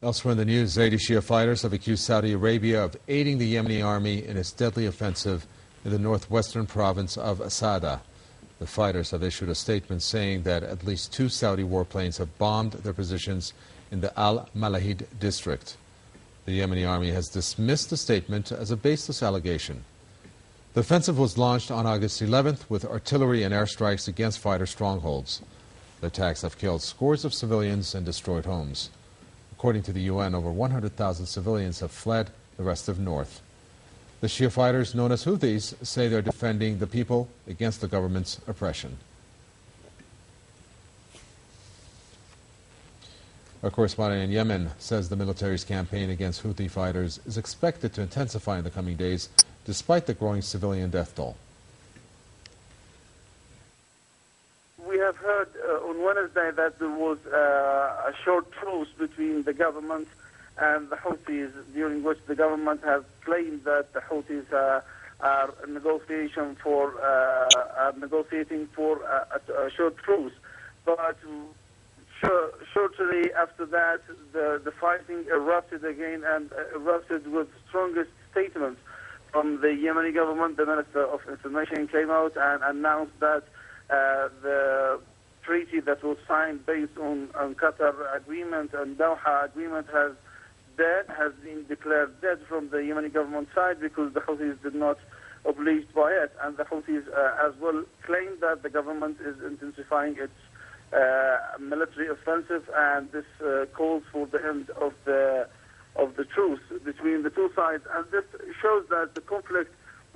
Elsewhere in the news, Zaidi Shia fighters have accused Saudi Arabia of aiding the Yemeni army in its deadly offensive in the northwestern province of Asada. The fighters have issued a statement saying that at least 2 Saudi warplanes have bombed their positions in the Al-Malahid district. The Yemeni army has dismissed the statement as a baseless allegation. The offensive was launched on August 11th with artillery and airstrikes against fighter strongholds. The attacks have killed scores of civilians and destroyed homes. According to the UN, over 100,000 civilians have fled the rest of north. The Shia fighters, known as Houthis, say they're defending the people against the government's oppression. Our correspondent in Yemen says the military's campaign against Houthi fighters is expected to intensify in the coming days, despite the growing civilian death toll. We have heard on Wednesday that there was a short truce between the government and the Houthis, during which the government has claimed that the Houthis are negotiating for a short truce. But shortly after that, the fighting erupted again, and erupted with strongest statements from the Yemeni government. The Minister of Information came out and announced that the treaty that was signed based on Qatar agreement and Doha agreement has been declared dead from the Yemeni government side, because the Houthis did not oblige by it. And the Houthis as well claimed that the government is intensifying its military offensive, and this calls for the end of the truce between the two sides. And this shows that the conflict